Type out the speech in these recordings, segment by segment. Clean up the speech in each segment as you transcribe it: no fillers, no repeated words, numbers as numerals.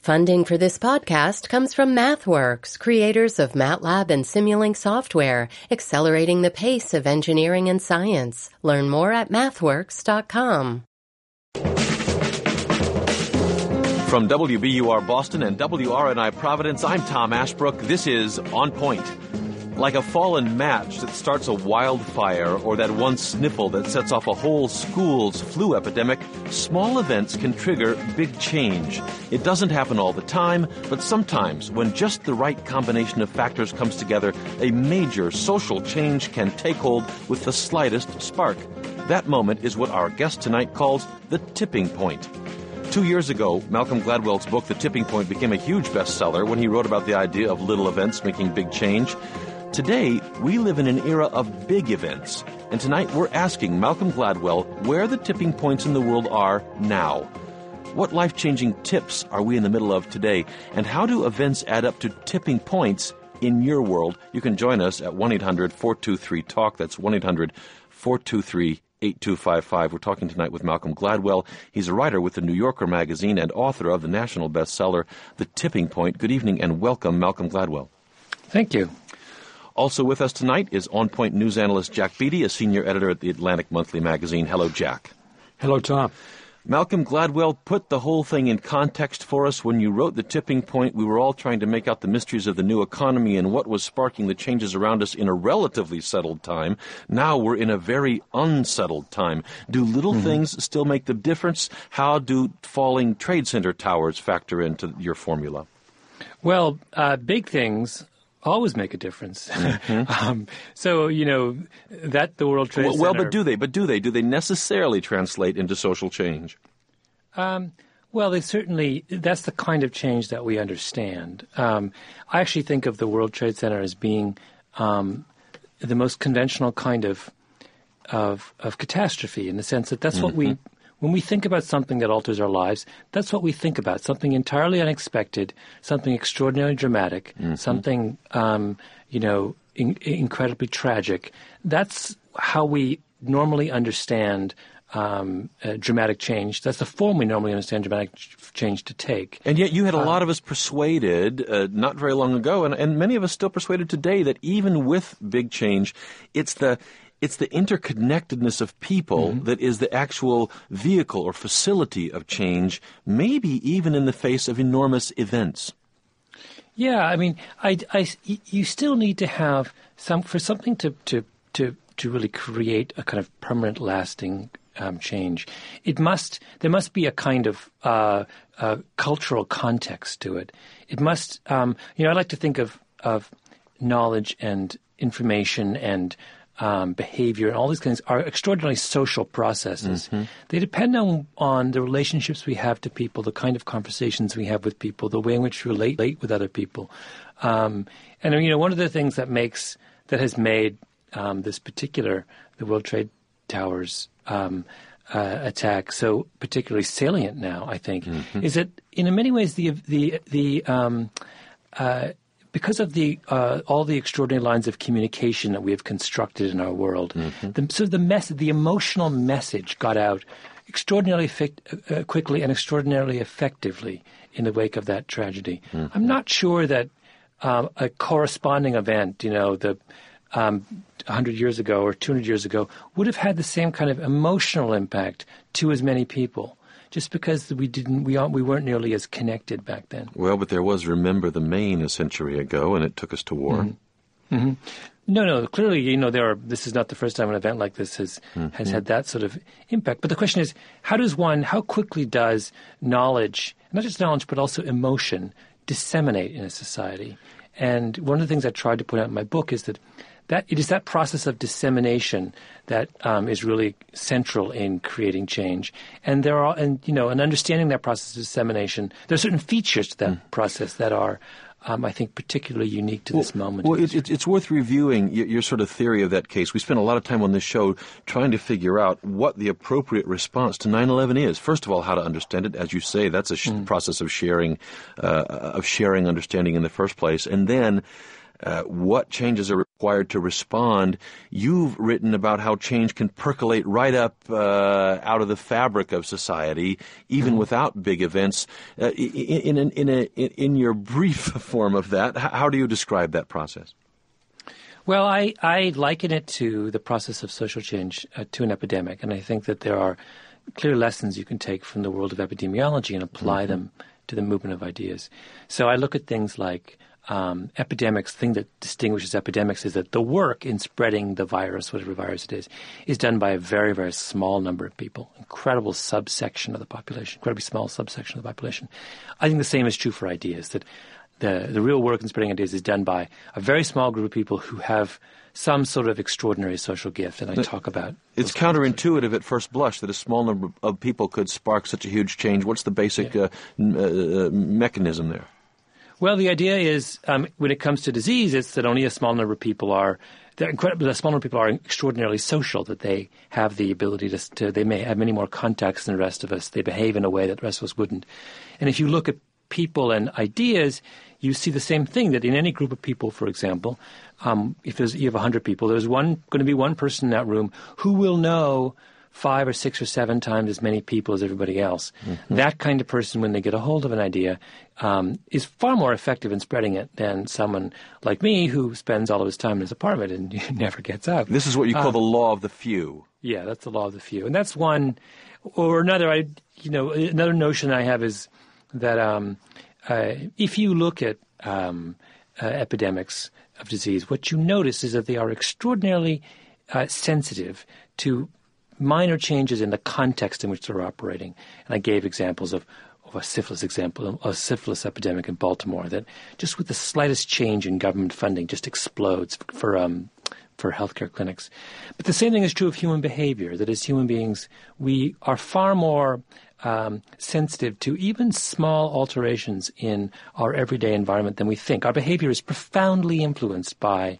Funding for this podcast comes from MathWorks, creators of MATLAB and Simulink software, accelerating the pace of engineering and science. Learn more at mathworks.com. From WBUR Boston and WRNI Providence, I'm Tom Ashbrook. This is On Point. Like a fallen match that starts a wildfire or that one sniffle that sets off a whole school's flu epidemic, small events can trigger big change. It doesn't happen all the time, but sometimes when just the right combination of factors comes together, a major social change can take hold with the slightest spark. That moment is what our guest tonight calls the tipping point. 2 years ago, Malcolm Gladwell's book, The Tipping Point, became a huge bestseller when he wrote about the idea of little events making big change. Today, we live in an era of big events, and tonight we're asking Malcolm Gladwell where the tipping points in the world are now. What life-changing tips are we in the middle of today, and how do events add up to tipping points in your world? You can join us at 1-800-423-TALK. That's 1-800-423-8255. We're talking tonight with Malcolm Gladwell. He's a writer with the New Yorker magazine and author of the national bestseller, The Tipping Point. Good evening and welcome, Malcolm Gladwell. Thank you. Also with us tonight is On Point news analyst Jack Beatty, a senior editor at the Atlantic Monthly magazine. Hello, Jack. Hello, Tom. Malcolm Gladwell put the whole thing in context for us. When you wrote The Tipping Point, we were all trying to make out the mysteries of the new economy and what was sparking the changes around us in a relatively settled time. Now we're in a very unsettled time. Do little things still make the difference? How do falling trade center towers factor into your formula? Well, big things always make a difference. So, that the World Trade Center... Well, but do they? Do they necessarily translate into social change? Well, they certainly... That's the kind of change that we understand. I actually think of the World Trade Center as being the most conventional kind of catastrophe, in the sense that that's what we... When we think about something that alters our lives, that's what we think about, something entirely unexpected, something extraordinarily dramatic, something, incredibly tragic. That's how we normally understand dramatic change. That's the form we normally understand dramatic change to take. And yet you had a lot of us persuaded not very long ago, and many of us still persuaded today, that even with big change, it's the interconnectedness of people that is the actual vehicle or facility of change, maybe even in the face of enormous events. Yeah, I mean, you still need to have for something to really create a kind of permanent, lasting change. There must be a kind of cultural context to it. It must, I like to think of knowledge and information and behavior and all these things are extraordinarily social processes. They depend on the relationships we have to people, the kind of conversations we have with people, the way in which we relate with other people. And one of the things that has made this particular, the World Trade Towers attack so particularly salient now, I think, is that in many ways because of all the extraordinary lines of communication that we have constructed in our world, the emotional message got out extraordinarily quickly and extraordinarily effectively in the wake of that tragedy. I'm not sure that a corresponding event, 100 years ago or 200 years ago, would have had the same kind of emotional impact to as many people. Just because we weren't nearly as connected back then. Well, but there was Remember the Maine a century ago, and it took us to war. No, clearly, this is not the first time an event like this has had that sort of impact. But the question is, how quickly does knowledge, not just knowledge, but also emotion, disseminate in a society? And one of the things I tried to point out in my book is that it is that process of dissemination that is really central in creating change. And and understanding that process of dissemination, there are certain features to that process that are, I think, particularly unique to this moment. Well, it's worth reviewing your sort of theory of that case. We spent a lot of time on this show trying to figure out what the appropriate response to 9/11 is. First of all, how to understand it. As you say, that's a process of sharing understanding in the first place. And then what changes are required to respond. You've written about how change can percolate right up out of the fabric of society, even without big events. In your brief form of that, how do you describe that process? Well, I liken it to the process of social change to an epidemic, and I think that there are clear lessons you can take from the world of epidemiology and apply them to the movement of ideas. So I look at things like epidemics. The thing that distinguishes epidemics is that the work in spreading the virus, whatever virus it is done by a very, very small number of people, incredible subsection of the population, incredibly small subsection of the population. I think the same is true for ideas, that the real work in spreading ideas is done by a very small group of people who have some sort of extraordinary social gift, and I talk about. It's counterintuitive at first blush that a small number of people could spark such a huge change. What's the basic mechanism there? Well, the idea is when it comes to disease, it's that only a small number of people are. The small number of people are extraordinarily social, that they have the ability to. They may have many more contacts than the rest of us. They behave in a way that the rest of us wouldn't. And if you look at people and ideas, you see the same thing, that in any group of people, for example, if you have 100 people, there's going to be one person in that room who will know 5 or 6 or 7 times as many people as everybody else. Mm-hmm. That kind of person, when they get a hold of an idea, is far more effective in spreading it than someone like me who spends all of his time in his apartment and never gets out. This is what you call the law of the few. Yeah, that's the law of the few. And that's one or another. Another notion I have is that if you look at epidemics of disease, what you notice is that they are extraordinarily sensitive to minor changes in the context in which they're operating. And I gave examples of a syphilis epidemic in Baltimore that just with the slightest change in government funding just explodes for healthcare clinics. But the same thing is true of human behavior, that as human beings, we are far more sensitive to even small alterations in our everyday environment than we think. Our behavior is profoundly influenced by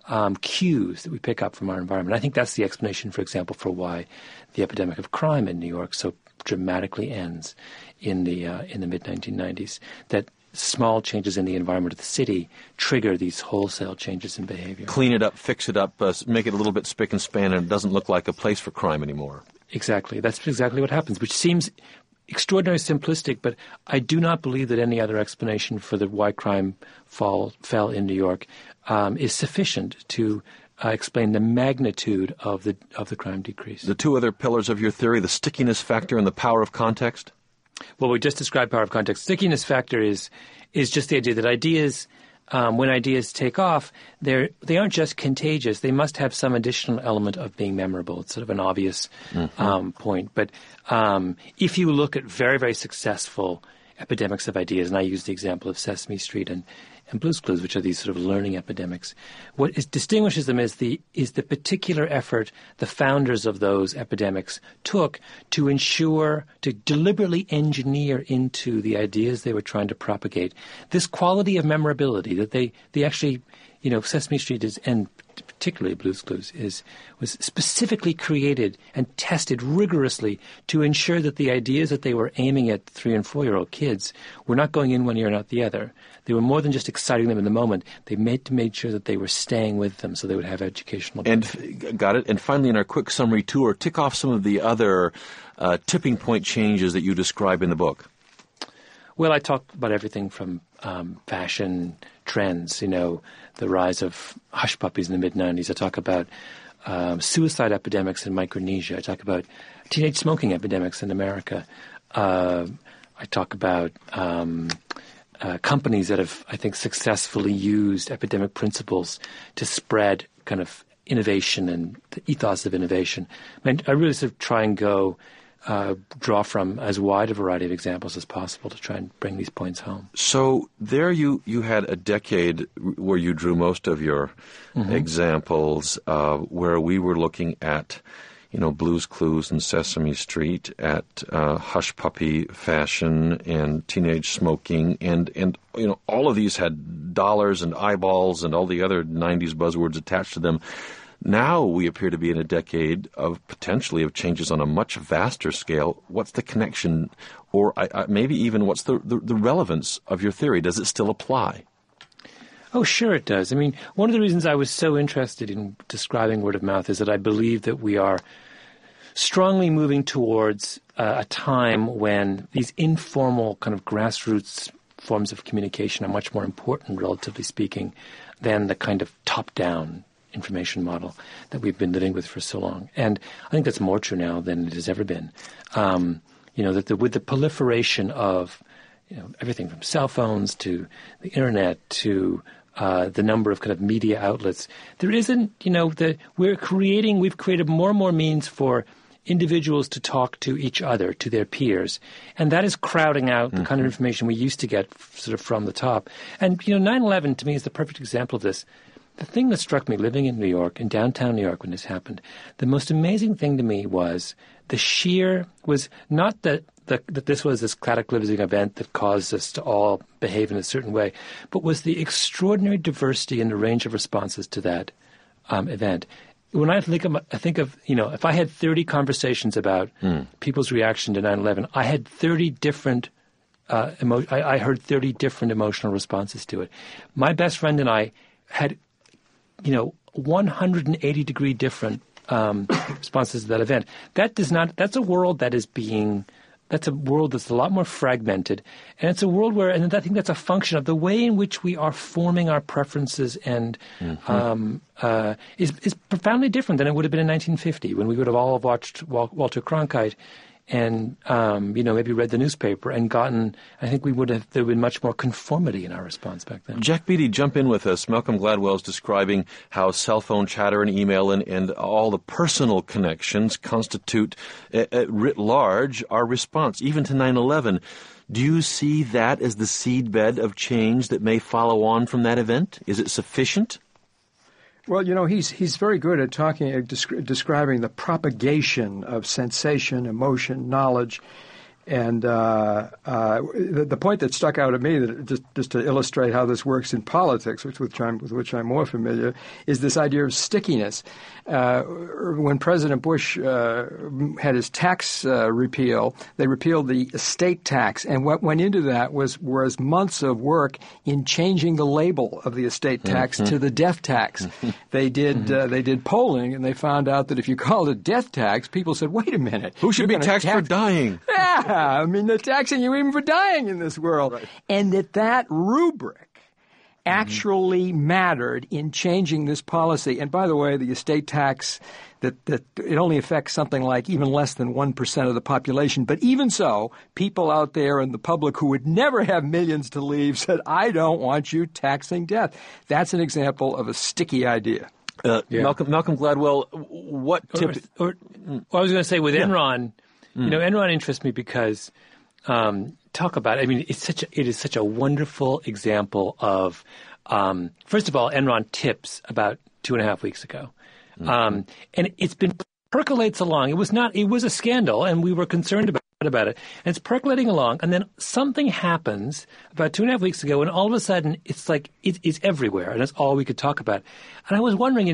cues that we pick up from our environment. I think that's the explanation, for example, for why the epidemic of crime in New York so dramatically ends in the mid-1990s, that small changes in the environment of the city trigger these wholesale changes in behavior. Clean it up, fix it up, make it a little bit spick and span, and it doesn't look like a place for crime anymore. Exactly. That's exactly what happens, which seems extraordinarily simplistic, but I do not believe that any other explanation for why crime fell in New York is sufficient to explain the magnitude of the crime decrease. The two other pillars of your theory, the stickiness factor and the power of context? Well, we just described power of context. Stickiness factor is just the idea that ideas, when ideas take off, they aren't just contagious. They must have some additional element of being memorable. It's sort of an obvious point. But if you look at very, very successful epidemics of ideas, and I use the example of Sesame Street and Blue's Clues, which are these sort of learning epidemics, what distinguishes them is the particular effort the founders of those epidemics took to ensure, to deliberately engineer into the ideas they were trying to propagate this quality of memorability that they actually, Sesame Street is, and particularly Blue's Clues, was specifically created and tested rigorously to ensure that the ideas that they were aiming at 3- and 4-year-old kids were not going in one ear and out the other. They were more than just exciting them in the moment. They made sure that they were staying with them so they would have educational benefit. And got it. And finally, in our quick summary tour, tick off some of the other tipping point changes that you describe in the book. Well, I talk about everything from fashion trends, the rise of hush puppies in the mid-'90s. I talk about suicide epidemics in Micronesia. I talk about teenage smoking epidemics in America. I talk about companies that have, I think, successfully used epidemic principles to spread kind of innovation and the ethos of innovation. I really sort of try and draw from as wide a variety of examples as possible to try and bring these points home. So there you had a decade where you drew most of your examples, where we were looking at, Blue's Clues and Sesame Street, at hush puppy fashion and teenage smoking, and all of these had dollars and eyeballs and all the other 90s buzzwords attached to them. Now we appear to be in a decade of potentially of changes on a much vaster scale. What's the connection, or maybe even what's the relevance of your theory? Does it still apply? Oh, sure it does. I mean, one of the reasons I was so interested in describing word of mouth is that I believe that we are strongly moving towards a time when these informal kind of grassroots forms of communication are much more important, relatively speaking, than the kind of top-down information model that we've been living with for so long. And I think that's more true now than it has ever been. That with the proliferation of everything from cell phones to the internet to the number of kind of media outlets, there isn't, we've created more and more means for individuals to talk to each other, to their peers. And that is crowding out the kind of information we used to get sort of from the top. And, 9/11 to me is the perfect example of this. The thing that struck me living in New York, in downtown New York when this happened, the most amazing thing to me was was not that this was this cataclysmic event that caused us to all behave in a certain way, but was the extraordinary diversity in the range of responses to that event. When I think of, if I had 30 conversations about people's reaction to 9/11, I had 30 different, I heard 30 different emotional responses to it. My best friend and I had, 180-degree different responses to that event. That's a world that's a world that's a lot more fragmented. And it's a world where, and I think that's a function of the way in which we are forming our preferences and is profoundly different than it would have been in 1950 when we would have all watched Walter Cronkite and, maybe read the newspaper and I think there would have been much more conformity in our response back then. Jack Beatty, jump in with us. Malcolm Gladwell's describing how cell phone chatter and email and all the personal connections constitute, writ large, our response, even to 9/11. Do you see that as the seedbed of change that may follow on from that event? Is it sufficient? Well, he's very good at describing the propagation of sensation, emotion, knowledge, and the point that stuck out at me, that just to illustrate how this works in politics, with which I'm more familiar, is this idea of stickiness. When President Bush had his tax repeal, they repealed the estate tax, and what went into that was months of work in changing the label of the estate tax to the death tax. They did polling, and they found out that if you called it death tax, people said, "Wait a minute, who should be taxed for dying?" Yeah, I mean, they're taxing you even for dying in this world, right. And that rubric actually mattered in changing this policy. And by the way, the estate tax, that it only affects something like even less than 1% of the population. But even so, people out there in the public who would never have millions to leave said, "I don't want you taxing death." That's an example of a sticky idea. Malcolm Gladwell, what tip? I was going to say with Enron, Enron interests me because talk about it. I mean, it is such a wonderful example of, first of all, Enron tips about 2.5 weeks ago. And it's been percolates along. It was a scandal, and we were concerned about it. And it's percolating along, and then something happens about 2.5 weeks ago, and all of a sudden it's like it's everywhere, and that's all we could talk about. And I was wondering,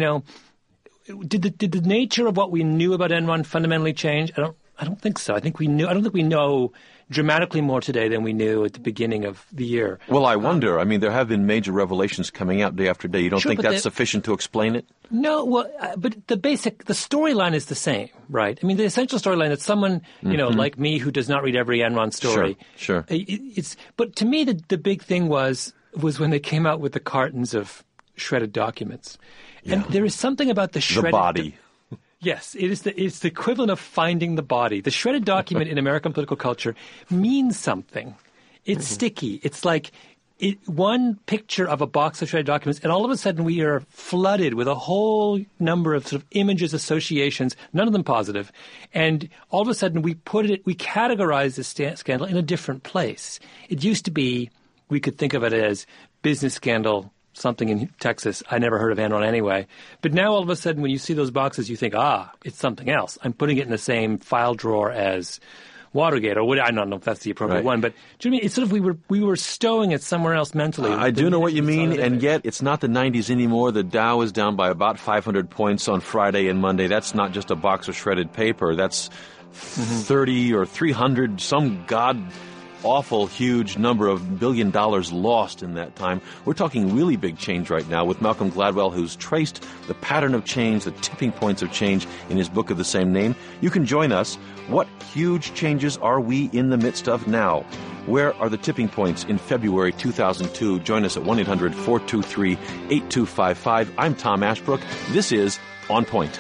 did the nature of what we knew about Enron fundamentally change? I don't think so. I don't think we know dramatically more today than we knew at the beginning of the year. Well, I wonder. I mean, there have been major revelations coming out day after day. You don't think that's sufficient to explain it? No, well, but the storyline is the same, right? I mean, the essential storyline that someone, like me who does not read every Enron story. Sure. But to me, the big thing was when they came out with the cartons of shredded documents. Yeah. And there is something about the shredded... The body. Yes, it's the equivalent of finding the body. The shredded document in American political culture means something. It's sticky. It's like one picture of a box of shredded documents, and all of a sudden we are flooded with a whole number of sort of images, associations, none of them positive. And all of a sudden we categorize this scandal in a different place. It used to be, we could think of it as business scandal, something in Texas. I never heard of Enron anyway. But now all of a sudden when you see those boxes, you think, it's something else. I'm putting it in the same file drawer as Watergate, or I don't know if that's the appropriate one. But do you know what I mean? It's sort of we were stowing it somewhere else mentally. I do know what you mean, and yet it's not the 90s anymore. The Dow is down by about 500 points on Friday and Monday. That's not just a box of shredded paper. That's 30 or 300, some awful, huge number of $1 billion lost in that time. We're talking really big change right now with Malcolm Gladwell, who's traced the pattern of change, the tipping points of change in his book of the same name. You can join us. What huge changes are we in the midst of now? Where are the tipping points in February 2002? Join us at 1-800-423-8255. I'm Tom Ashbrook. This is On Point.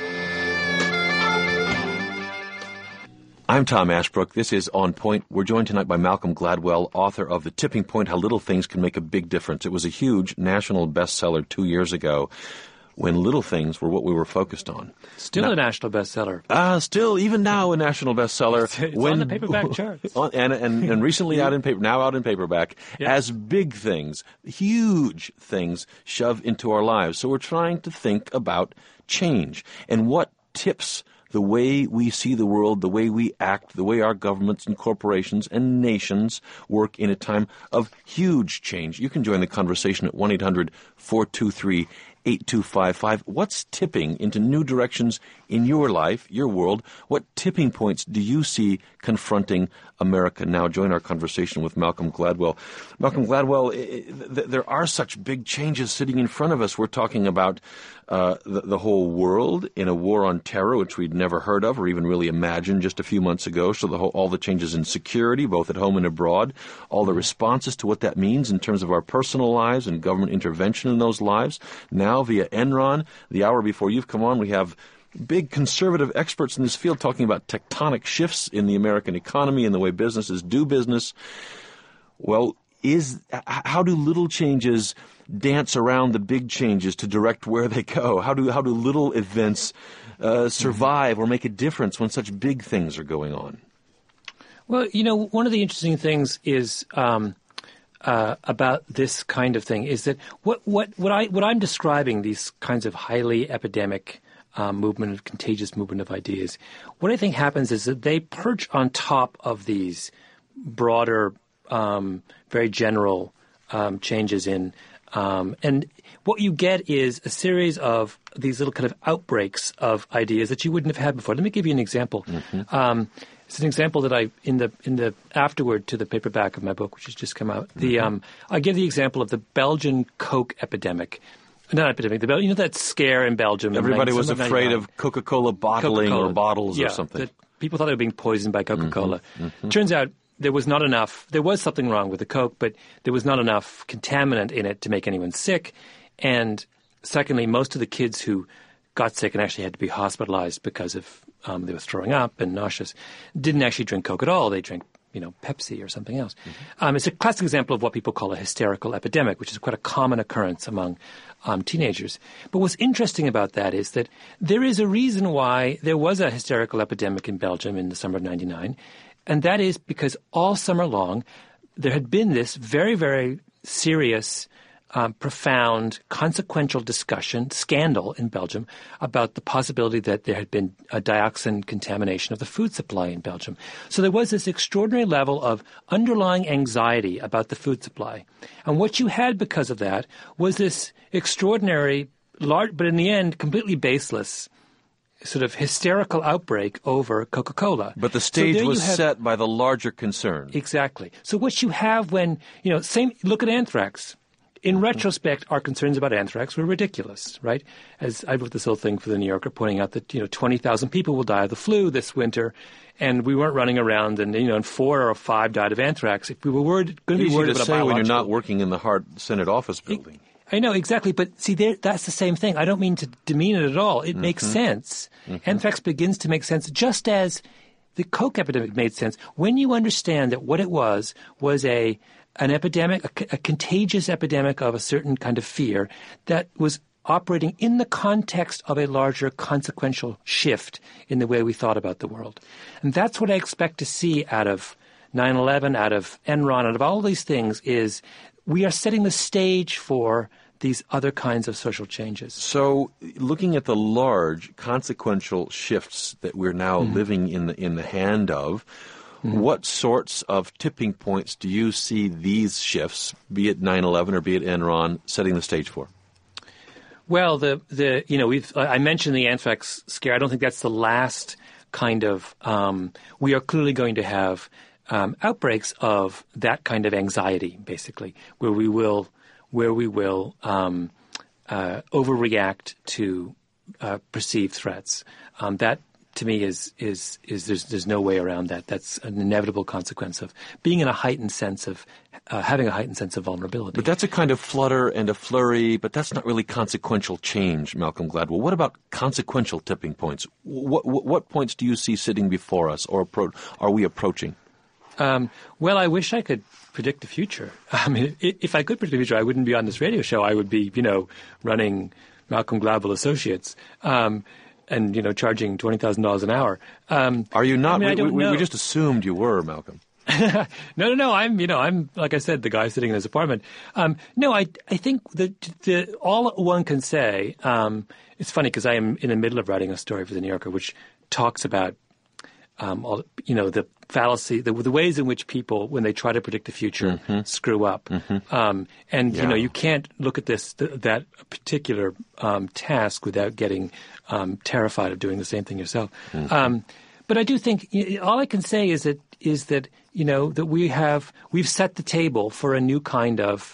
I'm Tom Ashbrook. This is On Point. We're joined tonight by Malcolm Gladwell, author of The Tipping Point, How Little Things Can Make a Big Difference. It was a huge national bestseller 2 years ago when little things were what we were focused on. Still a national bestseller. Still, even now, a national bestseller. It's on the paperback charts. And recently out in paper, now out in paperback, as big things, huge things shove into our lives. So we're trying to think about change and what tips the way we see the world, the way we act, the way our governments and corporations and nations work in a time of huge change. You can join the conversation at 1-800-423-8255. What's tipping into new directions in your life, your world? What tipping points do you see confronting America now? Join our conversation with Malcolm Gladwell. Malcolm Gladwell, there are such big changes sitting in front of us. We're talking about the whole world in a war on terror, which we'd never heard of or even really imagined just a few months ago. So all the changes in security, both at home and abroad, all the responses to what that means in terms of our personal lives and government intervention in those lives. Now, via Enron, the hour before you've come on, we have big conservative experts in this field talking about tectonic shifts in the American economy and the way businesses do business. Well, how do little changes dance around the big changes to direct where they go? How do little events survive or make a difference when such big things are going on? Well, one of the interesting things is about this kind of thing is that what I'm describing, these kinds of highly epidemic contagious movement of ideas, what I think happens is that they perch on top of these broader, very general changes in, and what you get is a series of these little kind of outbreaks of ideas that you wouldn't have had before. Let me give you an example. Mm-hmm. It's an example that I in the afterword to the paperback of my book, which has just come out. I give the example of the Belgian Coke epidemic. Not epidemic. That scare in Belgium. Everybody was afraid of Coca-Cola bottling or bottles or something. People thought they were being poisoned by Coca-Cola. Mm-hmm. Mm-hmm. Turns out there was not enough. There was something wrong with the Coke, but there was not enough contaminant in it to make anyone sick. And secondly, most of the kids who got sick and actually had to be hospitalized because of they were throwing up and nauseous didn't actually drink Coke at all. They drank Pepsi or something else. Mm-hmm. It's a classic example of what people call a hysterical epidemic, which is quite a common occurrence among teenagers. But what's interesting about that is that there is a reason why there was a hysterical epidemic in Belgium in the summer of 1999, and that is because all summer long there had been this very, very serious profound, consequential scandal in Belgium about the possibility that there had been a dioxin contamination of the food supply in Belgium. So there was this extraordinary level of underlying anxiety about the food supply. And what you had because of that was this extraordinary, large, but in the end, completely baseless sort of hysterical outbreak over Coca-Cola. But the stage was set by the larger concern. Exactly. So what you have when, look at anthrax. In retrospect, our concerns about anthrax were ridiculous, right? As I wrote this little thing for the New Yorker pointing out that, 20,000 people will die of the flu this winter, and we weren't running around and 4 or 5 died of anthrax. If we were going to be worried about biological... Easy to say when you're not working in the Hart Senate office building. I know, exactly. But see, that's the same thing. I don't mean to demean it at all. It makes sense. Mm-hmm. Anthrax begins to make sense just as the Coke epidemic made sense. When you understand that what it was an epidemic, a contagious epidemic of a certain kind of fear that was operating in the context of a larger consequential shift in the way we thought about the world. And that's what I expect to see out of 9/11, out of Enron, out of all these things, is we are setting the stage for these other kinds of social changes. So looking at the large consequential shifts that we're now living in the hand of, what sorts of tipping points do you see these shifts, be it 9/11 or be it Enron, setting the stage for? Well, I mentioned the anthrax scare. I don't think that's the last kind of. We are clearly going to have outbreaks of that kind of anxiety, basically, where we will overreact to perceived threats. That, to me, is there's no way around that. That's an inevitable consequence of being in a heightened sense of having a heightened sense of vulnerability. But that's a kind of flutter and a flurry, but that's not really consequential change, Malcolm Gladwell. What about consequential tipping points? What points do you see sitting before us, or are we approaching? Well, I wish I could predict the future. I mean, if I could predict the future, I wouldn't be on this radio show. I would be, running Malcolm Gladwell Associates. And charging $20,000 an hour. Are you not? I don't know. We just assumed you were, Malcolm. No. I'm like I said, the guy sitting in his apartment. No, I think that all one can say. It's funny because I am in the middle of writing a story for the New Yorker, which talks about the fallacy, the ways in which people, when they try to predict the future, screw up. You can't look at that particular task without getting terrified of doing the same thing yourself. But I do think all I can say is that that we've set the table for a new kind of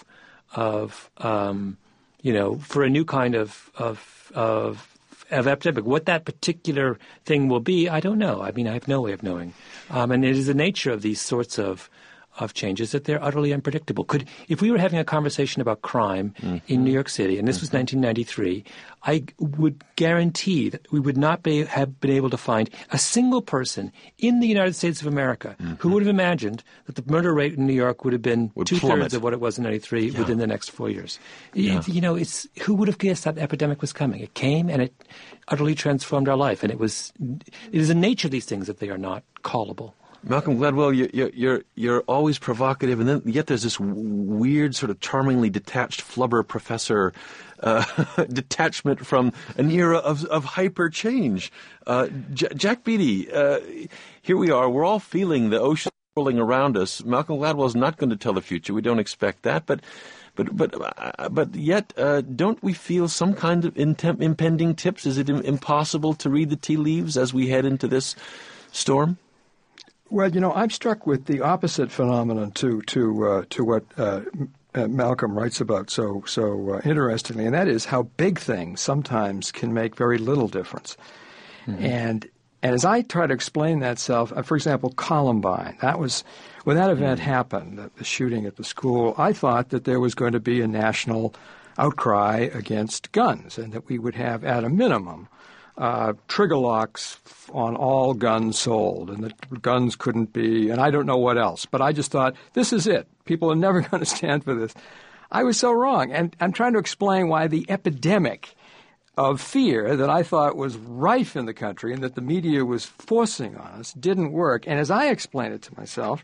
epidemic. What that particular thing will be, I don't know. I mean, I have no way of knowing. And it is the nature of these sorts of changes that they're utterly unpredictable. If we were having a conversation about crime in New York City, and this was 1993, I would guarantee that we would not have been able to find a single person in the United States of America who would have imagined that the murder rate in New York would have been two-thirds of what it was in 93 within the next 4 years. Who would have guessed that epidemic was coming? It came, and it utterly transformed our life. And it is the nature of these things that they are not callable. Malcolm Gladwell, you're always provocative, and then yet there's this weird, sort of charmingly detached flubber professor detachment from an era of hyper change. Jack Beatty, here we are. We're all feeling the ocean rolling around us. Malcolm Gladwell is not going to tell the future. We don't expect that, but yet, don't we feel some kind of impending tips? Is it impossible to read the tea leaves as we head into this storm? Well, I'm struck with the opposite phenomenon to what Malcolm writes about so interestingly, and that is how big things sometimes can make very little difference. And as I try to explain that for example, Columbine, when that event happened, the shooting at the school, I thought that there was going to be a national outcry against guns, and that we would have, at a minimum, trigger locks on all guns sold, and that guns couldn't be, and I don't know what else. But I just thought, this is it. People are never going to stand for this. I was so wrong. And I'm trying to explain why the epidemic of fear that I thought was rife in the country and that the media was forcing on us didn't work. And as I explain it to myself,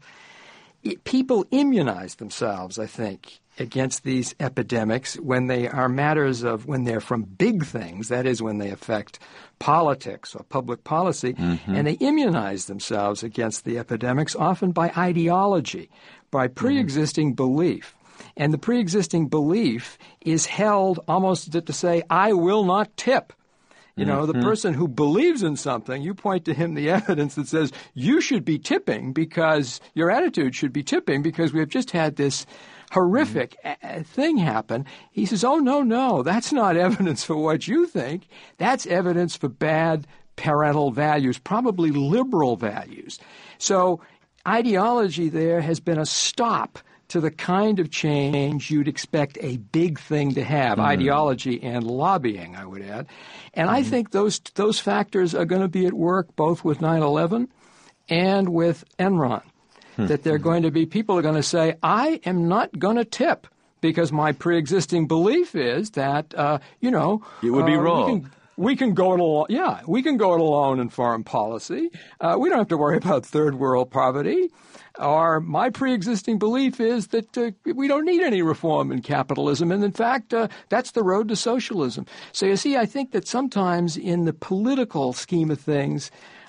people immunize themselves, I think, against these epidemics when they are when they're from big things, that is, when they affect politics or public policy, and they immunize themselves against the epidemics often by ideology, by pre-existing belief. And the pre-existing belief is held almost to say, I will not tip. The person who believes in something, you point to him the evidence that says you should be tipping because your attitude should be tipping because we have just had this horrific thing happen. He says, oh, no, that's not evidence for what you think. That's evidence for bad parental values, probably liberal values. So ideology there has been a stop to the kind of change you'd expect a big thing to have, ideology and lobbying, I would add. And I think those factors are going to be at work both with 9/11 and with Enron. That people are going to say, I am not going to tip because my pre-existing belief is that, it would be wrong. We can go it alone. Yeah, we can go it alone in foreign policy. We don't have to worry about third world poverty. Or my pre-existing belief is that we don't need any reform in capitalism. And in fact, that's the road to socialism. So you see, I think that sometimes in the political scheme of things,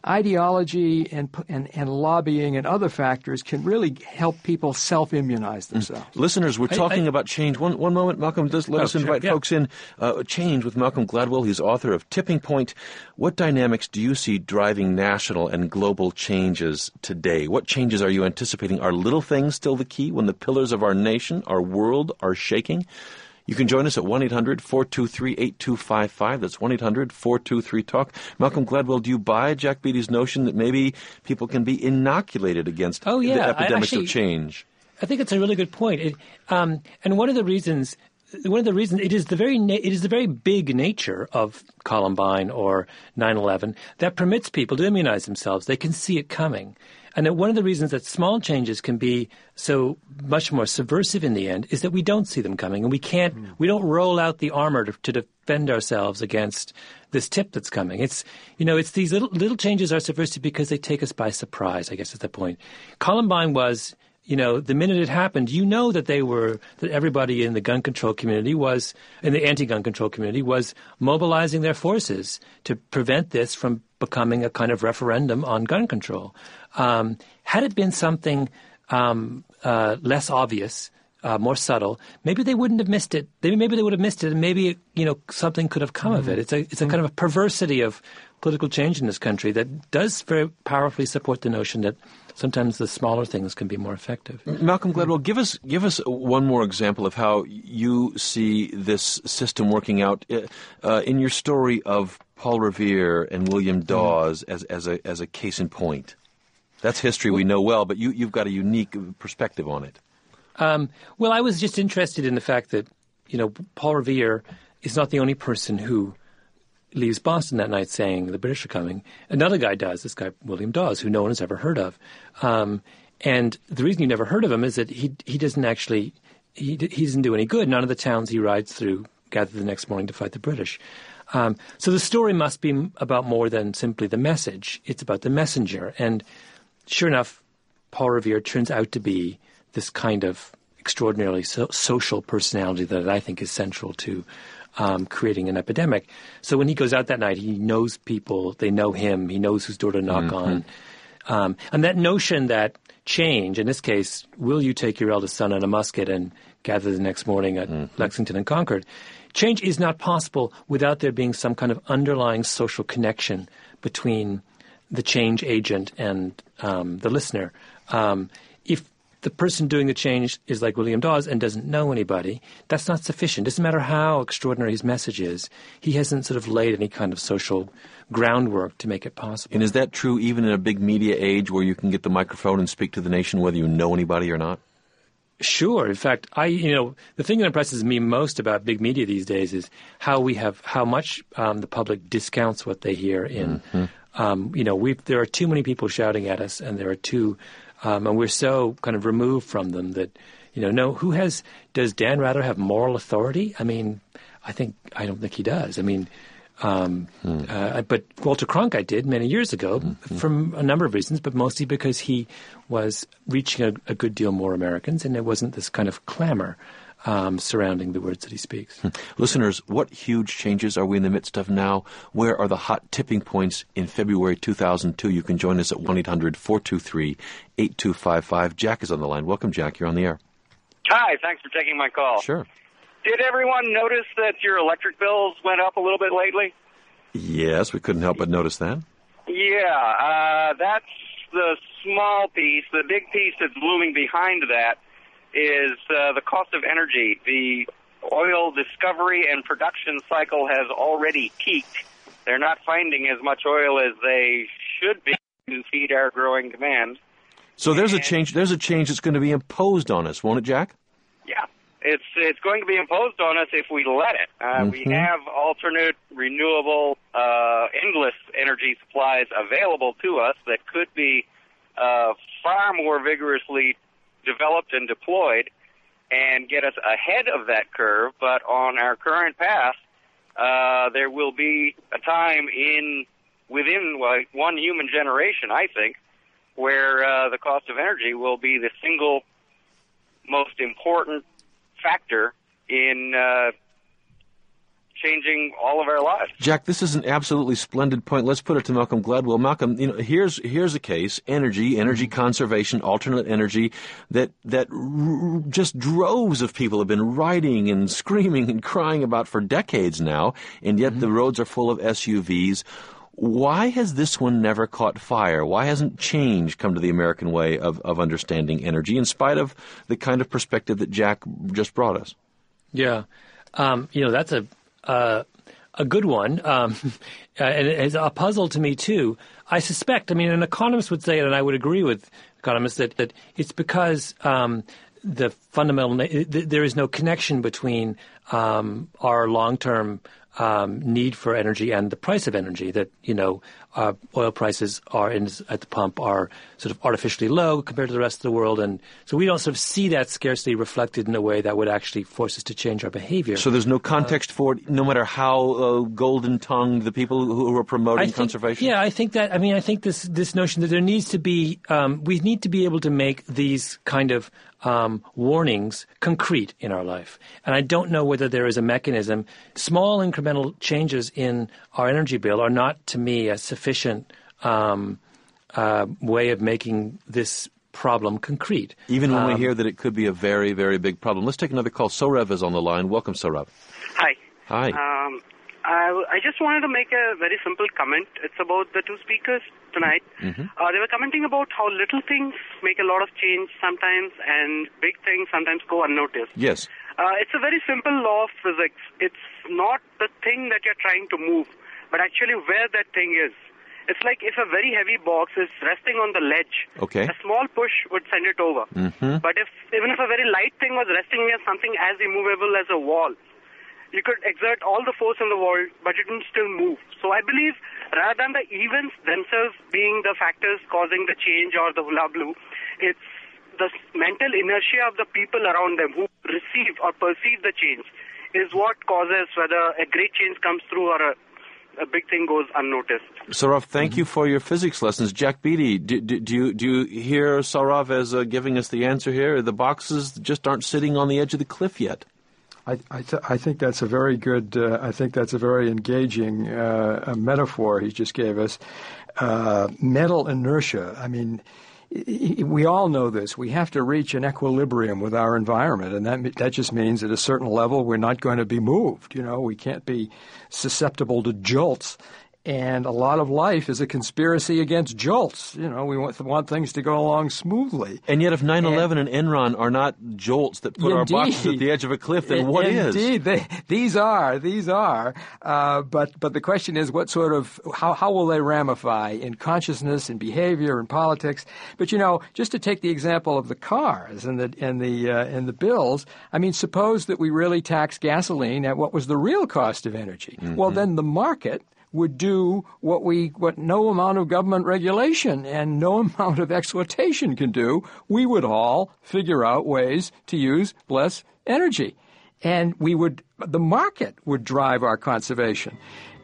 ideology and lobbying and other factors can really help people self-immunize themselves. Listeners, we're talking about change. One moment, Malcolm, just let us invite folks in. Change with Malcolm Gladwell. He's author of Tipping Point. What dynamics do you see driving national and global changes today? What changes are you anticipating? Are little things still the key when the pillars of our nation, our world, are shaking? You can join us at 1-800-423-8255. That's 1-800-423-TALK. Malcolm Gladwell, do you buy Jack Beatty's notion that maybe people can be inoculated against the epidemics of change? I think it's a really good point. And one of the reasons it is the very big nature of Columbine or 9/11 that permits people to immunize themselves. They can see it coming. And that one of the reasons that small changes can be so much more subversive in the end is that we don't see them coming, and we don't roll out the armor to defend ourselves against this tip that's coming. It's these little changes are subversive because they take us by surprise, I guess is the point. Columbine was, the minute it happened, that everybody in the gun control community in the anti-gun control community was mobilizing their forces to prevent this from becoming a kind of referendum on gun control. Had it been something less obvious, more subtle, maybe they wouldn't have missed it. Maybe they would have missed it, and maybe something could have come of it. It's a kind of a perversity of political change in this country that does very powerfully support the notion that sometimes the smaller things can be more effective. Malcolm Gladwell, give us one more example of how you see this system working out in your story of Paul Revere and William Dawes as a case in point. That's history we know well, but you've got a unique perspective on it. Well, I was just interested in the fact that, Paul Revere is not the only person who leaves Boston that night saying the British are coming. Another guy does, this guy William Dawes, who no one has ever heard of. And the reason you never heard of him is that he doesn't actually he doesn't do any good. None of the towns he rides through gather the next morning to fight the British. So the story must be about more than simply the message. It's about the messenger. And sure enough, Paul Revere turns out to be this kind of extraordinarily social personality that I think is central to creating an epidemic. So when he goes out that night, he knows people, they know him, he knows whose door to knock on. And that notion that change, in this case, will you take your eldest son on a musket and gather the next morning at Lexington and Concord, change is not possible without there being some kind of underlying social connection between the change agent and the listener. If the person doing the change is like William Dawes and doesn't know anybody, that's not sufficient. Doesn't matter how extraordinary his message is. He hasn't sort of laid any kind of social groundwork to make it possible. And is that true even in a big media age where you can get the microphone and speak to the nation whether you know anybody or not? Sure. In fact, the thing that impresses me most about big media these days is how much the public discounts what they hear in. There are too many people shouting at us, and there are and we're so kind of removed from them that, does Dan Rather have moral authority? I mean, I don't think he does. I mean, but Walter Cronkite did many years ago from a number of reasons, but mostly because he was reaching a good deal more Americans, and there wasn't this kind of clamor surrounding the words that he speaks. Listeners, what huge changes are we in the midst of now? Where are the hot tipping points in February 2002? You can join us at 1-800-423-8255. Jack is on the line. Welcome, Jack. You're on the air. Hi, thanks for taking my call. Sure. Did everyone notice that your electric bills went up a little bit lately? Yes, we couldn't help but notice that. Yeah, that's the small piece. The big piece that's looming behind that is the cost of energy. The oil discovery and production cycle has already peaked. They're not finding as much oil as they should be to feed our growing demand. So there's a change that's going to be imposed on us, won't it, Jack? Yeah. It's going to be imposed on us if we let it. We have alternate, renewable, endless energy supplies available to us that could be far more vigorously developed and deployed and get us ahead of that curve. But on our current path, there will be a time within one human generation, I think, where the cost of energy will be the single most important factor in changing all of our lives. Jack, this is an absolutely splendid point. Let's put it to Malcolm Gladwell. Malcolm, here's a case: energy conservation, alternate energy that just droves of people have been writing and screaming and crying about for decades now, and yet the roads are full of SUVs. Why has this one never caught fire? Why hasn't change come to the American way of understanding energy, in spite of the kind of perspective that Jack just brought us? Yeah. That's a good one, and it's a puzzle to me too. I suspect, an economist would say it, and I would agree with economists that it's because the fundamental there is no connection between our long-term need for energy and the price of energy. That oil prices at the pump are sort of artificially low compared to the rest of the world, and so we don't sort of see that scarcity reflected in a way that would actually force us to change our behavior. So there's no context for it, no matter how golden-tongued the people who are promoting conservation? Yeah, I think this notion that there needs to be we need to be able to make these kind of warnings concrete in our life. And I don't know whether there is a mechanism. Small incremental changes in our energy bill are not, to me, a sufficient way of making this problem concrete. Even when we hear that it could be a very, very big problem. Let's take another call. Sourav is on the line. Welcome, Sourav. Hi. Hi. I just wanted to make a very simple comment. It's about the two speakers tonight. Mm-hmm. They were commenting about how little things make a lot of change sometimes, and big things sometimes go unnoticed. Yes. It's a very simple law of physics. It's not the thing that you're trying to move, but actually where that thing is. It's like if a very heavy box is resting on the ledge, okay, a small push would send it over. Mm-hmm. But even if a very light thing was resting near something as immovable as a wall, you could exert all the force in the world, but it would still move. So I believe rather than the events themselves being the factors causing the change or the hullabaloo, it's the mental inertia of the people around them who receive or perceive the change is what causes whether a great change comes through or a big thing goes unnoticed. Saurav, thank you for your physics lessons. Jack Beatty, do you hear Saurav as giving us the answer here? The boxes just aren't sitting on the edge of the cliff yet. I think that's a very good. I think that's a very engaging metaphor he just gave us. Mental inertia. I mean, we all know this. We have to reach an equilibrium with our environment, and that just means at a certain level we're not going to be moved. We can't be susceptible to jolts. And a lot of life is a conspiracy against jolts. We want things to go along smoothly. And yet if 9/11 and Enron are not jolts that put our boxes at the edge of a cliff, then what is? Indeed, these are. But the question is, what sort of how will they ramify in consciousness, in behavior, in politics? But just to take the example of the cars and the bills. I mean, suppose that we really tax gasoline at what was the real cost of energy. Mm-hmm. Well, then the market would do what no amount of government regulation and no amount of exploitation can do. We would all figure out ways to use less energy. And the market would drive our conservation.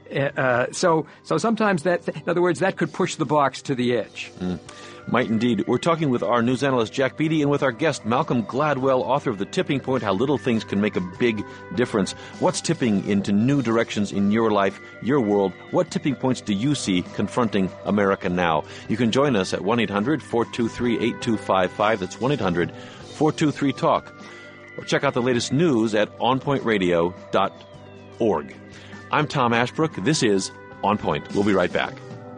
So sometimes in other words, that could push the box to the edge. Might indeed. We're talking with our news analyst, Jack Beatty, and with our guest, Malcolm Gladwell, author of The Tipping Point, How Little Things Can Make a Big Difference. What's tipping into new directions in your life, your world? What tipping points do you see confronting America now? You can join us at 1-800-423-8255. That's 1-800-423-TALK. Or check out the latest news at onpointradio.org. I'm Tom Ashbrook. This is On Point. We'll be right back.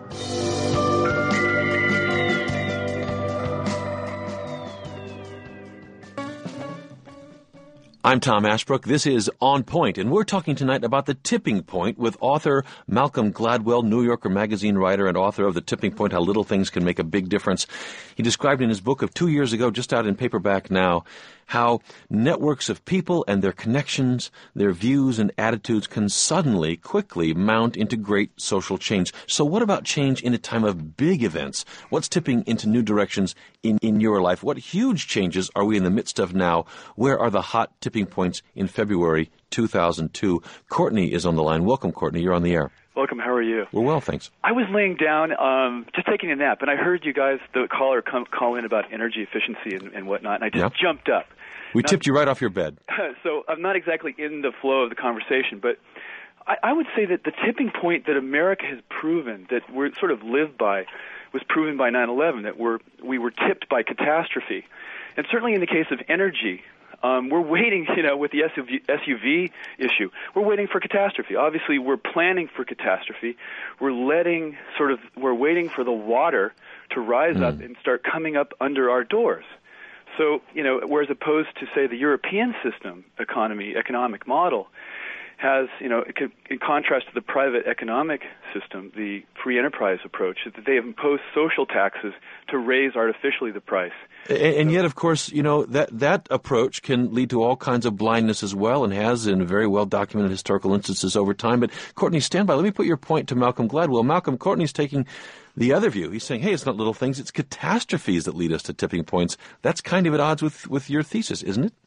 I'm Tom Ashbrook. This is On Point, and we're talking tonight about the tipping point with author Malcolm Gladwell, New Yorker magazine writer and author of The Tipping Point, How Little Things Can Make a Big Difference. He described in his book of 2 years ago, just out in paperback now, how networks of people and their connections, their views and attitudes can suddenly, quickly mount into great social change. So what about change in a time of big events? What's tipping into new directions in your life? What huge changes are we in the midst of now? Where are the hot tipping points in February 2002? Courtney is on the line. Welcome, Courtney. You're on the air. Welcome. How are you? We're well, thanks. I was laying down, just taking a nap, and I heard you guys, the caller, call in about energy efficiency and whatnot, and I just jumped up. We tipped you right off your bed. So I'm not exactly in the flow of the conversation, but I would say that the tipping point that America has proven, that we're sort of lived by, was proven by 9/11, that we were tipped by catastrophe. And certainly in the case of energy, we're waiting, with the SUV issue, we're waiting for catastrophe. Obviously, we're planning for catastrophe. We're waiting for the water to rise up and start coming up under our doors. So, whereas opposed to, say, the European system, economic model, has, in contrast to the private economic system, the free enterprise approach, that they have imposed social taxes to raise artificially the price. And yet, of course, that approach can lead to all kinds of blindness as well, and has in very well-documented historical instances over time. But, Courtney, stand by. Let me put your point to Malcolm Gladwell. Malcolm, Courtney's taking the other view. He's saying, hey, it's not little things, it's catastrophes that lead us to tipping points. That's kind of at odds with your thesis, isn't it?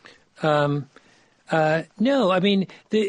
No, I mean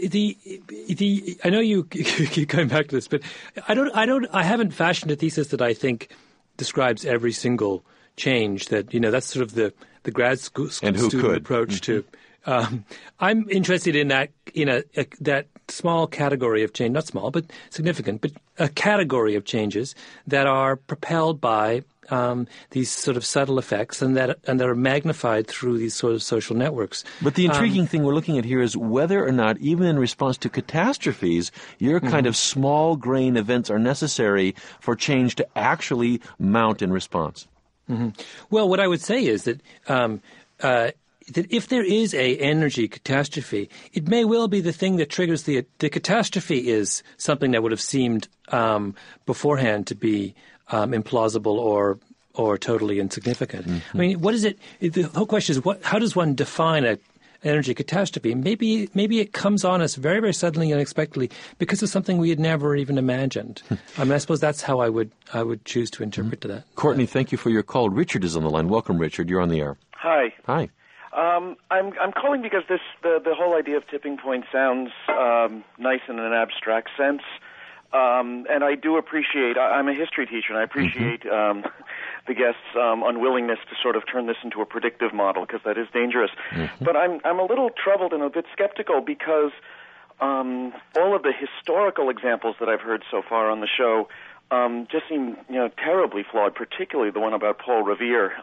I know you keep going back to this, but I haven't fashioned a thesis that I think describes every single change. That that's sort of the grad school student approach to. I'm interested in that that small category of change, not small but significant, but a category of changes that are propelled by these sort of subtle effects, and that are magnified through these sort of social networks. But the intriguing thing we're looking at here is whether or not, even in response to catastrophes, your kind of small grain events are necessary for change to actually mount in response. Mm-hmm. Well, what I would say is that that if there is a energy catastrophe, it may well be the thing that triggers the catastrophe is something that would have seemed beforehand to be implausible or totally insignificant. Mm-hmm. I mean, what is it? The whole question is, how does one define an energy catastrophe? Maybe it comes on us very, very suddenly and unexpectedly because of something we had never even imagined. I mean, I suppose that's how I would choose to interpret that. Courtney, thank you for your call. Richard is on the line. Welcome, Richard. You're on the air. Hi. Hi. I'm calling because the whole idea of tipping point sounds nice in an abstract sense. And I do appreciate, I'm a history teacher, and I appreciate the guests' unwillingness to sort of turn this into a predictive model, because that is dangerous. Mm-hmm. But I'm a little troubled and a bit skeptical because all of the historical examples that I've heard so far on the show just seem, terribly flawed, particularly the one about Paul Revere.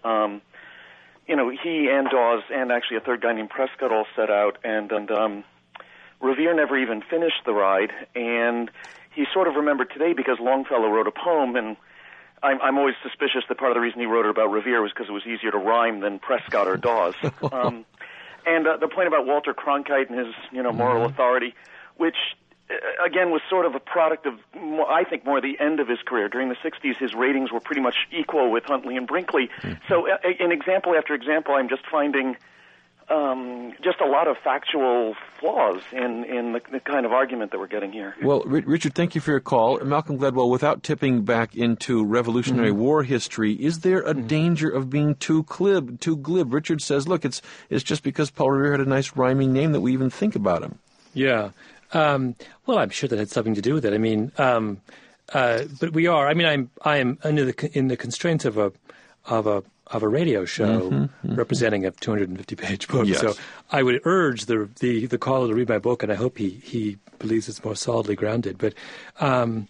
He and Dawes and actually a third guy named Prescott all set out, and Revere never even finished the ride, and he's sort of remembered today because Longfellow wrote a poem, and I'm always suspicious that part of the reason he wrote it about Revere was because it was easier to rhyme than Prescott or Dawes. And the point about Walter Cronkite and his, moral authority, which, again, was sort of a product of, I think, more the end of his career. During the 60s, his ratings were pretty much equal with Huntley and Brinkley. Mm-hmm. So in example after example, I'm just finding just a lot of factual flaws in the kind of argument that we're getting here. Well, Richard, thank you for your call. Malcolm Gladwell, without tipping back into Revolutionary War history, is there a danger of being too glib? Richard says, look, it's just because Paul Revere had a nice rhyming name that we even think about him. Yeah. Well, I'm sure that had something to do with it. I mean, but we are. I mean, I am in the constraints of a radio show representing a 250-page book. Yes. So I would urge the caller to read my book, and I hope he believes it's more solidly grounded. But and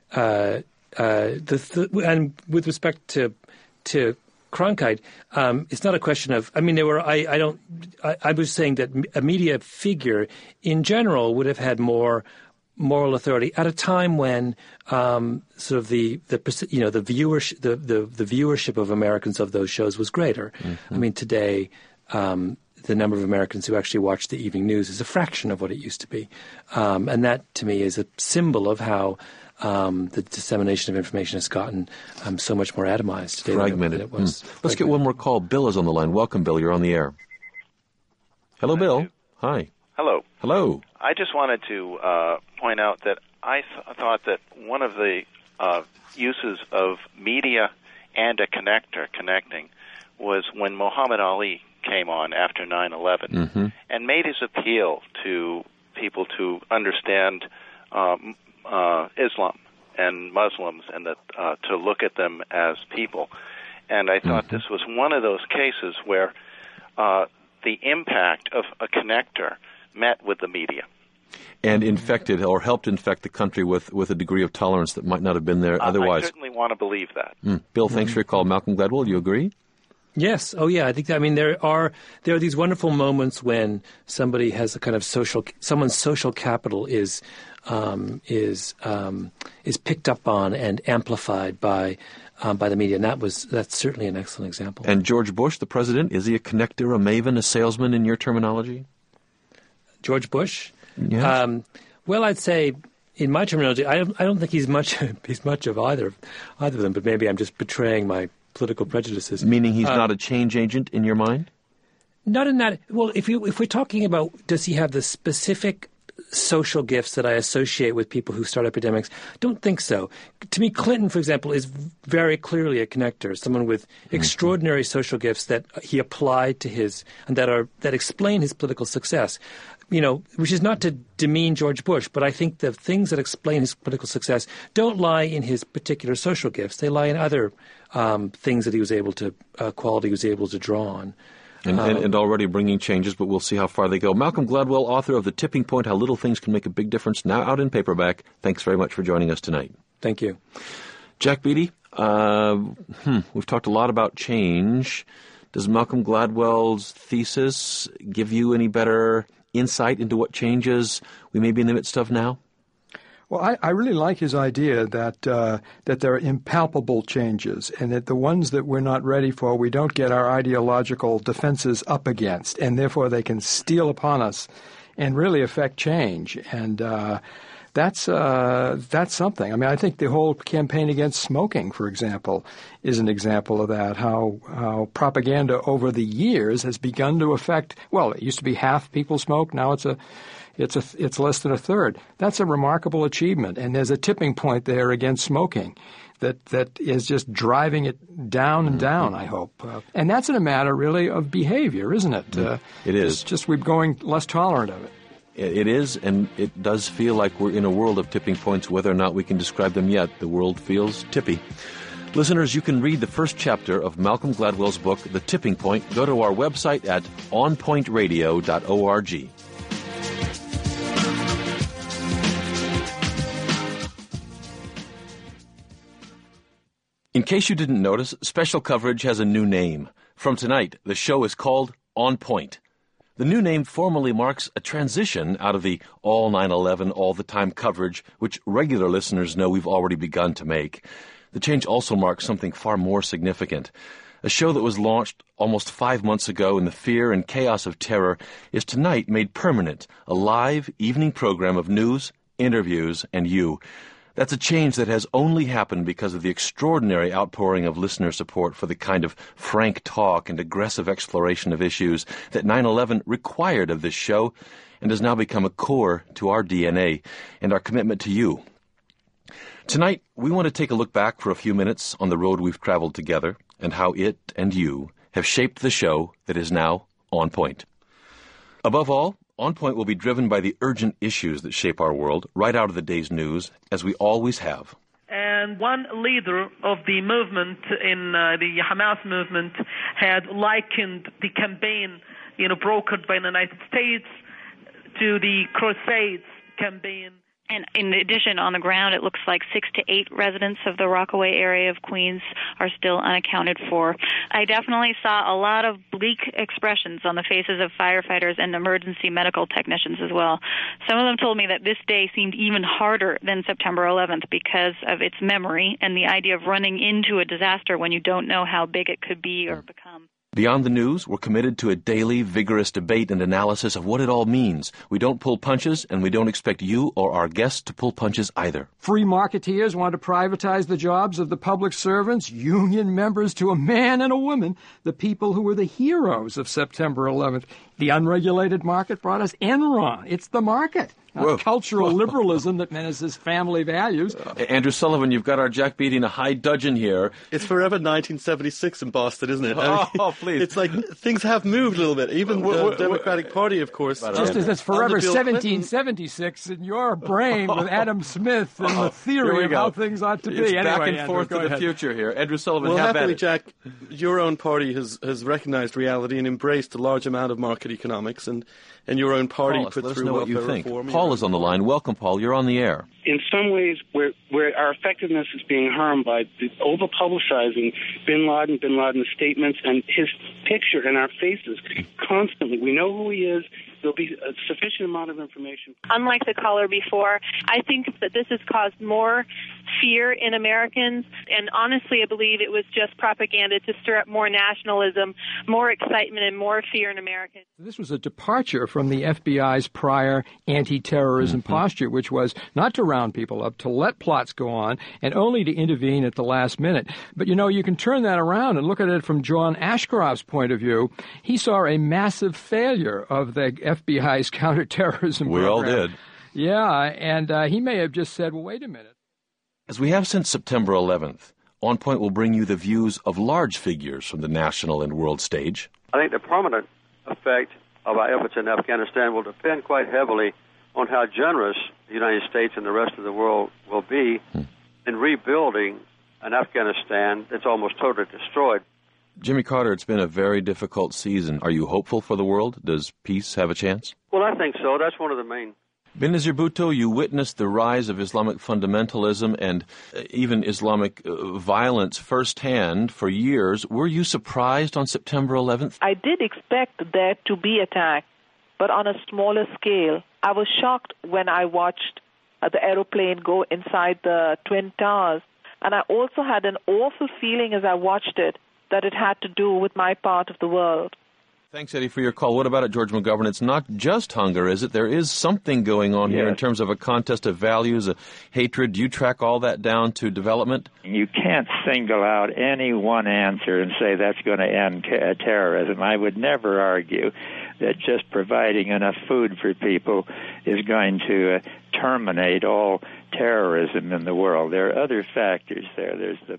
with respect to Cronkite, it's not a question of. I mean, I was saying that a media figure in general would have had more moral authority at a time when sort of the viewership of Americans of those shows was greater. Mm-hmm. I mean, today the number of Americans who actually watch the evening news is a fraction of what it used to be, and that to me is a symbol of how the dissemination of information has gotten so much more atomized today than it was. Let's get one more call. Bill is on the line. Welcome, Bill. You're on the air. Hello, Bill. Hi. Hello. Hello. I just wanted to point out that I thought that one of the uses of media and a connector connecting was when Muhammad Ali came on after 9/11 and made his appeal to people to understand Islam and Muslims and to look at them as people. And I thought this was one of those cases where the impact of a connector met with the media. And infected or helped infect the country with a degree of tolerance that might not have been there otherwise. I certainly want to believe that. Bill, thanks for your call. Malcolm Gladwell, you agree? Yes. Oh, yeah. I think. There are these wonderful moments when somebody has a kind of someone's social capital is picked up on and amplified by the media, and that's certainly an excellent example. And George Bush, the president, is he a connector, a maven, a salesman in your terminology? George Bush. Yeah. Well, I'd say in my terminology, I don't think he's much of either of them. But maybe I'm just betraying my political prejudices. Meaning he's not a change agent in your mind? Not in that. Well, if we're talking about does he have the specific social gifts that I associate with people who start epidemics, don't think so. To me, Clinton, for example, is very clearly a connector, someone with extraordinary social gifts that he applied to that explain his political success. Which is not to demean George Bush, but I think the things that explain his political success don't lie in his particular social gifts. They lie in other things that he was able to, quality he was able to draw on. And already bringing changes, but we'll see how far they go. Malcolm Gladwell, author of The Tipping Point, How Little Things Can Make a Big Difference, now out in paperback. Thanks very much for joining us tonight. Thank you. Jack Beatty, we've talked a lot about change. Does Malcolm Gladwell's thesis give you any better insight into what changes we may be in the midst of now? Well, I really like his idea that there are impalpable changes, and that the ones that we're not ready for, we don't get our ideological defenses up against, and therefore they can steal upon us and really affect change. And that's something. I mean, I think the whole campaign against smoking, for example, is an example of that, how propaganda over the years has begun to affect, well, it used to be half people smoke, now it's less than a third. That's a remarkable achievement, and there's a tipping point there against smoking that is just driving it down and down, I hope. And that's in a matter, really, of behavior, isn't it? It is. It's just we're going less tolerant of it. It is, and it does feel like we're in a world of tipping points. Whether or not we can describe them yet, the world feels tippy. Listeners, you can read the first chapter of Malcolm Gladwell's book, The Tipping Point. Go to our website at onpointradio.org. In case you didn't notice, special coverage has a new name. From tonight, the show is called On Point. The new name formally marks a transition out of the all 9/11 all-the-time coverage, which regular listeners know we've already begun to make. The change also marks something far more significant. A show that was launched almost 5 months ago in the fear and chaos of terror is tonight made permanent, a live evening program of news, interviews, and you. That's a change that has only happened because of the extraordinary outpouring of listener support for the kind of frank talk and aggressive exploration of issues that 9/11 required of this show and has now become a core to our DNA and our commitment to you. Tonight, we want to take a look back for a few minutes on the road we've traveled together and how it and you have shaped the show that is now On Point. Above all, On Point will be driven by the urgent issues that shape our world right out of the day's news, as we always have. And one leader of the movement in the Hamas movement had likened the campaign, brokered by the United States to the Crusades campaign. And in addition, on the ground, it looks like 6 to 8 residents of the Rockaway area of Queens are still unaccounted for. I definitely saw a lot of bleak expressions on the faces of firefighters and emergency medical technicians as well. Some of them told me that this day seemed even harder than September 11th because of its memory and the idea of running into a disaster when you don't know how big it could be or become. Beyond the news, we're committed to a daily, vigorous debate and analysis of what it all means. We don't pull punches, and we don't expect you or our guests to pull punches either. Free marketeers want to privatize the jobs of the public servants, union members to a man and a woman, the people who were the heroes of September 11th. The unregulated market brought us Enron. It's the market. Cultural liberalism that menaces family values. Andrew Sullivan, you've got our Jack Beatty in a high dudgeon here. It's forever 1976 in Boston, isn't it? Please. It's like things have moved a little bit. Even the Democratic Party, of course. Just as it's forever 1776 in your brain with Adam Smith and the theory of how things ought to be. It's anyway, back and forth to the future here. Andrew Sullivan, well, have happily, at it. Jack, your own party has recognized reality and embraced a large amount of market economics, and your own party put through welfare reform. Paul is on the line. Welcome, Paul. You're on the air. In some ways, where our effectiveness is being harmed by the over-publicizing bin Laden's statements, and his picture in our faces constantly. We know who he is. There'll be a sufficient amount of information. Unlike the caller before, I think that this has caused more fear in Americans, and honestly, I believe it was just propaganda to stir up more nationalism, more excitement, and more fear in Americans. This was a departure from the FBI's prior anti-terrorism posture, which was not to round people up, to let plots go on, and only to intervene at the last minute. But, you can turn that around and look at it from John Ashcroft's point of view. He saw a massive failure of the FBI's counterterrorism program. We all did. Yeah, and he may have just said, well, wait a minute. As we have since September 11th, On Point will bring you the views of large figures from the national and world stage. I think the permanent effect of our efforts in Afghanistan will depend quite heavily on how generous the United States and the rest of the world will be in rebuilding an Afghanistan that's almost totally destroyed. Jimmy Carter, it's been a very difficult season. Are you hopeful for the world? Does peace have a chance? Well, I think so. That's one of the main. Benazir Bhutto, you witnessed the rise of Islamic fundamentalism and even Islamic violence firsthand for years. Were you surprised on September 11th? I did expect there to be attack, but on a smaller scale. I was shocked when I watched the aeroplane go inside the Twin Towers, and I also had an awful feeling as I watched it that it had to do with my part of the world. Thanks, Eddie, for your call. What about it, George McGovern? It's not just hunger, is it? There is something going on here in terms of a contest of values, a hatred. Do you track all that down to development? You can't single out any one answer and say that's going to end terrorism. I would never argue that just providing enough food for people is going to terminate all terrorism in the world. There are other factors there.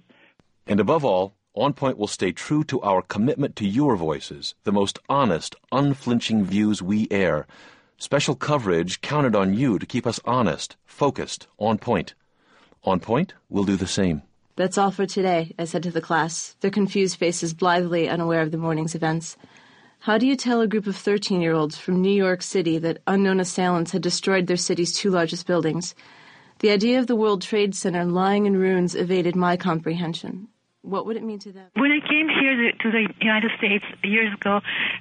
And above all, On Point will stay true to our commitment to your voices, the most honest, unflinching views we air. Special coverage counted on you to keep us honest, focused, on point. On Point will do the same. That's all for today, I said to the class, their confused faces blithely unaware of the morning's events. How do you tell a group of 13-year-olds from New York City that unknown assailants had destroyed their city's two largest buildings? The idea of the World Trade Center lying in ruins evaded my comprehension. What would it mean to them? When I came here to the United States years ago,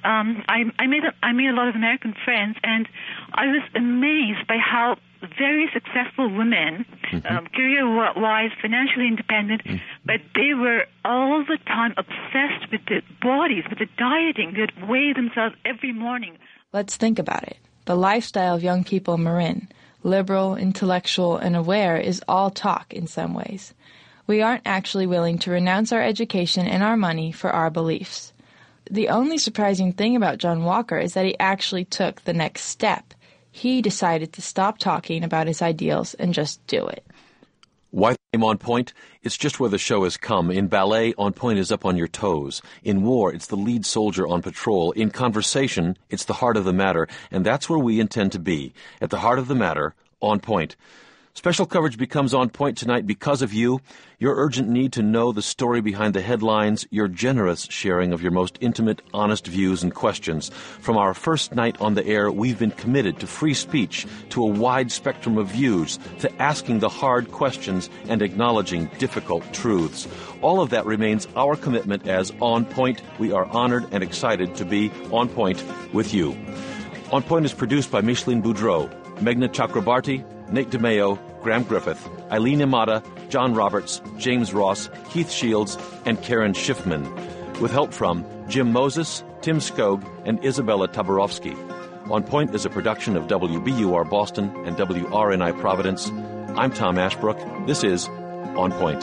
I made a lot of American friends, and I was amazed by how very successful women, career-wise, financially independent, but they were all the time obsessed with their bodies, with the dieting. They'd weigh themselves every morning. Let's think about it. The lifestyle of young people in Marin, liberal, intellectual, and aware, is all talk in some ways. We aren't actually willing to renounce our education and our money for our beliefs. The only surprising thing about John Walker is that he actually took the next step. He decided to stop talking about his ideals and just do it. Why the name On Point? It's just where the show has come. In ballet, On Point is up on your toes. In war, it's the lead soldier on patrol. In conversation, it's the heart of the matter. And that's where we intend to be. At the heart of the matter, On Point. Special coverage becomes On Point tonight because of you, your urgent need to know the story behind the headlines, your generous sharing of your most intimate, honest views and questions. From our first night on the air, we've been committed to free speech, to a wide spectrum of views, to asking the hard questions and acknowledging difficult truths. All of that remains our commitment as On Point. We are honored and excited to be On Point with you. On Point is produced by Micheline Boudreau, Meghna Chakrabarti, Nate DeMeo, Graham Griffith, Eileen Imada, John Roberts, James Ross, Keith Shields, and Karen Schiffman, with help from Jim Moses, Tim Skog, and Isabella Tabarovsky. On Point is a production of WBUR Boston and WRNI Providence. I'm Tom Ashbrook. This is On Point.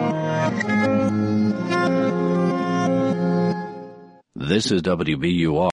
This is WBUR.